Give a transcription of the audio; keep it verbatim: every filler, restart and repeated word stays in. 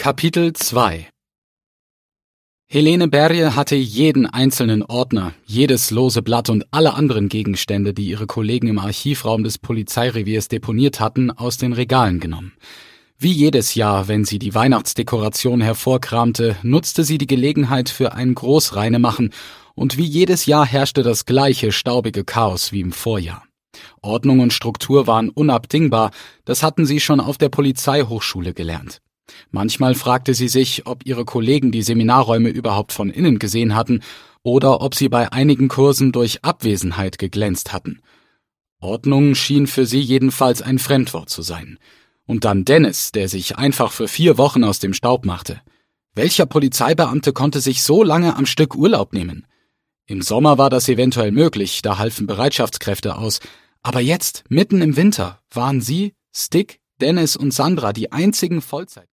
Kapitel zwei. Helene Berje hatte jeden einzelnen Ordner, jedes lose Blatt und alle anderen Gegenstände, die ihre Kollegen im Archivraum des Polizeireviers deponiert hatten, aus den Regalen genommen. Wie jedes Jahr, wenn sie die Weihnachtsdekoration hervorkramte, nutzte sie die Gelegenheit für ein Großreinemachen, und wie jedes Jahr herrschte das gleiche staubige Chaos wie im Vorjahr. Ordnung und Struktur waren unabdingbar, das hatten sie schon auf der Polizeihochschule gelernt. Manchmal fragte sie sich, ob ihre Kollegen die Seminarräume überhaupt von innen gesehen hatten oder ob sie bei einigen Kursen durch Abwesenheit geglänzt hatten. Ordnung schien für sie jedenfalls ein Fremdwort zu sein. Und dann Dennis, der sich einfach für vier Wochen aus dem Staub machte. Welcher Polizeibeamte konnte sich so lange am Stück Urlaub nehmen? Im Sommer war das eventuell möglich, da halfen Bereitschaftskräfte aus. Aber jetzt, mitten im Winter, waren sie, Stick, Dennis und Sandra die einzigen Vollzeit.